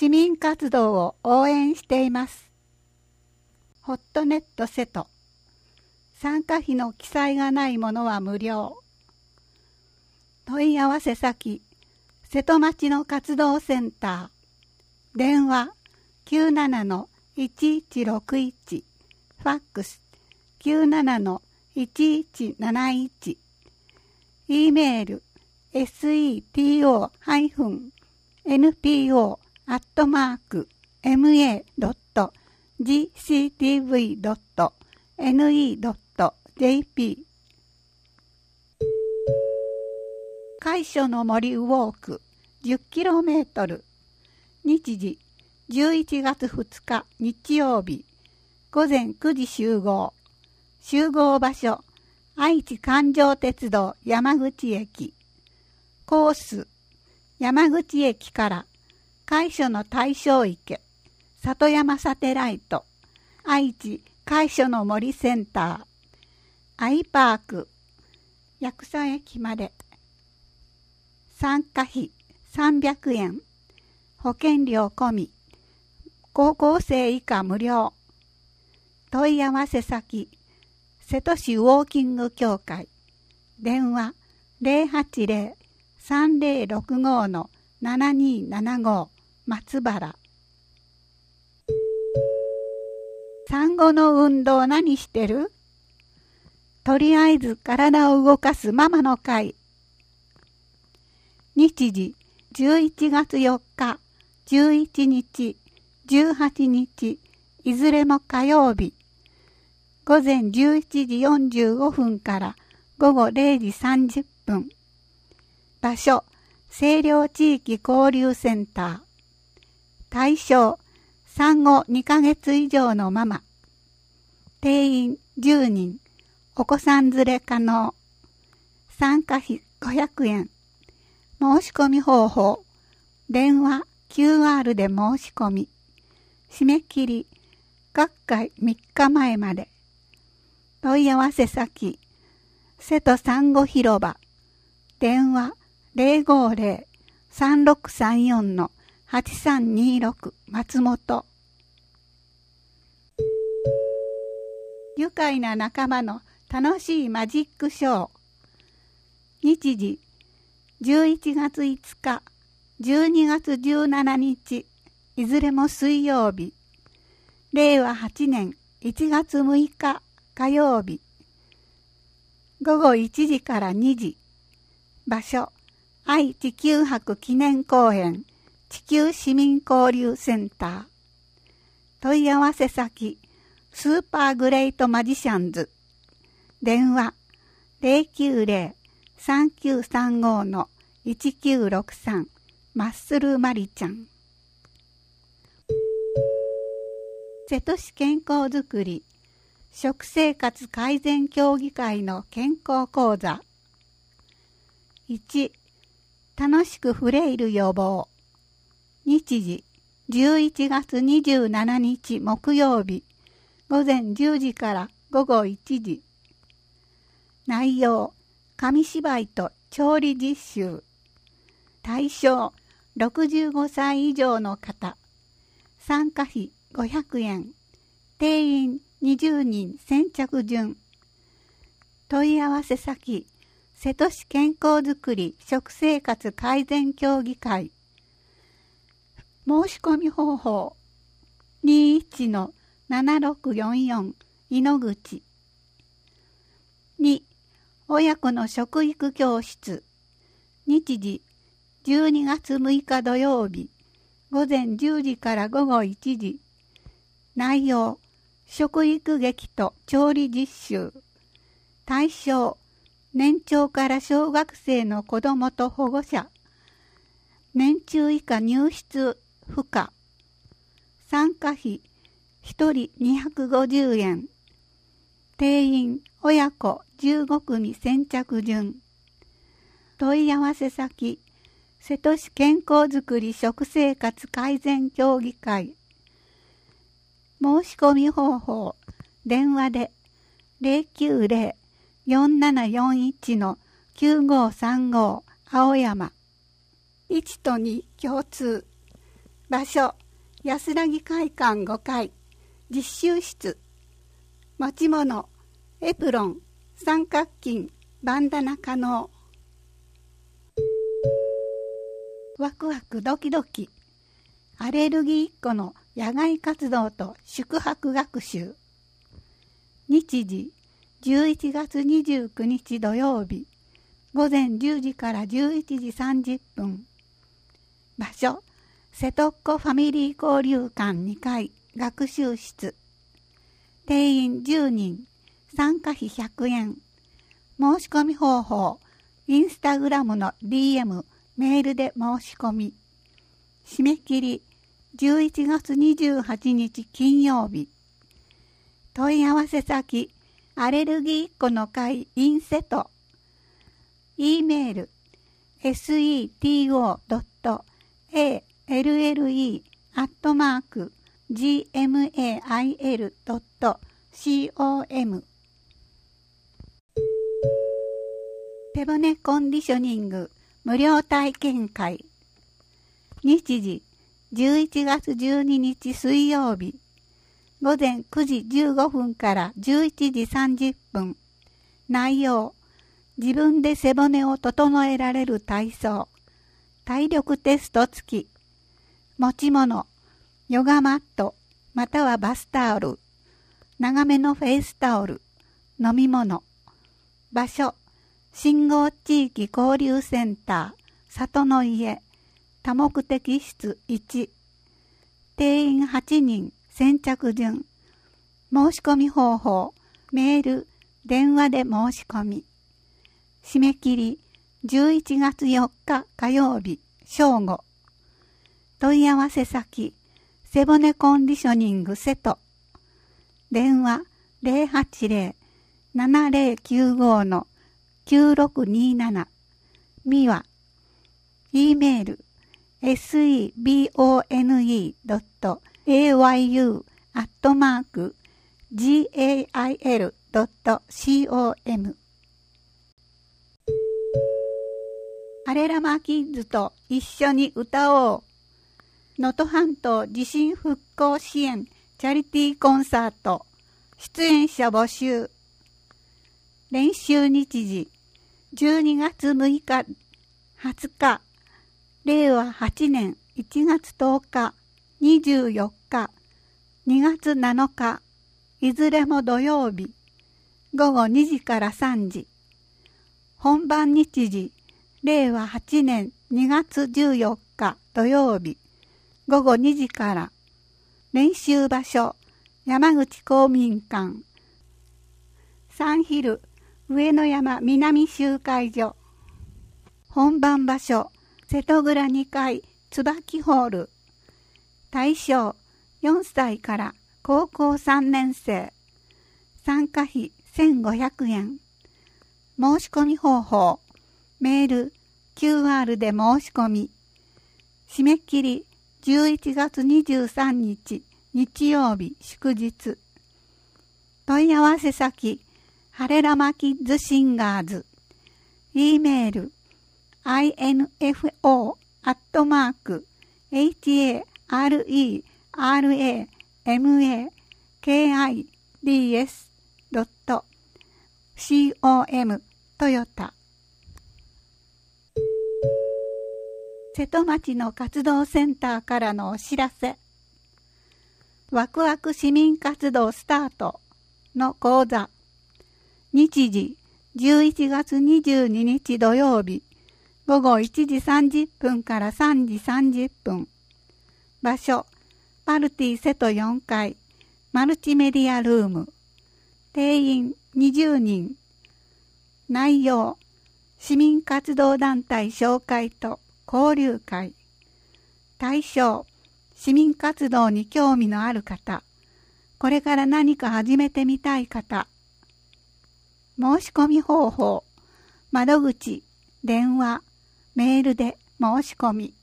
市民活動を応援しています。ホットネット瀬戸。参加費の記載がないものは無料。問い合わせ先、瀬戸町の活動センター。電話 97-1161。ファックス 97-1171。E メール seto-npo@ma.gctv.ne.jp 海所の森ウォーク 10km 日時11月2日日曜日午前9時集合場所愛知環状鉄道山口駅コース山口駅から海所の大正池里山サテライト愛知海所の森センターアイパーク八草駅まで参加費300円保険料込み高校生以下無料問い合わせ先瀬戸市ウォーキング協会電話 080-3065-7275 松原産後の運動何してる？とりあえず体を動かすママの会日時11月4日11日18日いずれも火曜日午前11時45分から午後0時30分。場所、清涼地域交流センター。対象、産後2ヶ月以上のママ。定員10人。お子さん連れ可能。参加費500円。申し込み方法。電話、QR で申し込み。締め切り、各回3日前まで。問い合わせ先、瀬戸産後広場、電話050-3634-8326松本。愉快な仲間の楽しいマジックショー。日時、11月5日、12月17日、いずれも水曜日。令和8年1月6日、火曜日午後1時から2時場所愛・地球博記念公園地球市民交流センター問い合わせ先スーパーグレートマジシャンズ電話 090-3935-1963 マッスルマリちゃん瀬戸市健康づくり食生活改善協議会の健康講座。1. 楽しくフレイル予防。日時11月27日木曜日午前10時から午後1時。内容紙芝居と調理実習。対象65歳以上の方。参加費500円。定員20人先着順。問い合わせ先瀬戸市健康づくり食生活改善協議会申し込み方法 21-7644 井ノ口2. 親子の食育教室日時12月6日土曜日午前10時から午後1時内容食育劇と調理実習対象年長から小学生の子どもと保護者年中以下入室不可参加費1人250円定員親子15組先着順問い合わせ先瀬戸市健康づくり食生活改善協議会申し込み方法電話で 090-4741-9535 青山1と2共通場所、安らぎ会館5階、実習室。持ち物、エプロン、三角巾、バンダナ可能。ワクワクドキドキ。アレルギー1個の野外活動と宿泊学習。日時、11月29日土曜日、午前10時から11時30分。場所、瀬戸っ子ファミリー交流館2階、学習室。定員10人、参加費100円。申し込み方法、インスタグラムの DM、メールで申し込み。締め切り、11月28日金曜日。問い合わせ先、アレルギー1個の会インセト。e メール、seto.alle@gmail.com。手骨コンディショニング無料体験会。日時、11月12日水曜日、午前9時15分から11時30分。内容、自分で背骨を整えられる体操、体力テスト付き。持ち物、ヨガマット、またはバスタオル、長めのフェイスタオル、飲み物。場所、信号地域交流センター、里の家、多目的室1。定員8人、先着順。申し込み方法、メール、電話で申し込み。締め切り、11月4日火曜日、正午。問い合わせ先、背骨コンディショニングセト。電話080-7095-9627。ミワ。e メール、sebone.ayu@gail.com。アレラマキッズと一緒に歌おう。能登半島地震復興支援チャリティーコンサート。出演者募集。練習日時、12月6日、20日、令和8年1月10日、24日、2月7日、いずれも土曜日、午後2時から3時。本番日時、令和8年2月14日土曜日、午後2時から。練習場所、山口公民館。サンヒル、上野山南集会所。本番場所、瀬戸倉2階、椿ホール。対象、4歳から高校3年生。参加費1500円。申し込み方法、メール、QR で申し込み。締め切り、11月23日、日曜日祝日。問い合わせ先、ハレラマキッズシンガーズ。e メール、info@harelamakids.com トヨタ。瀬戸町の活動センターからのお知らせ。ワクワク市民活動スタートの講座。日時、11月22日土曜日、午後1時30分から3時30分。場所、パルティ瀬戸4階、マルチメディアルーム。定員20人。内容、市民活動団体紹介と交流会。対象、市民活動に興味のある方、これから何か始めてみたい方。申し込み方法、窓口、電話、メールで申し込み。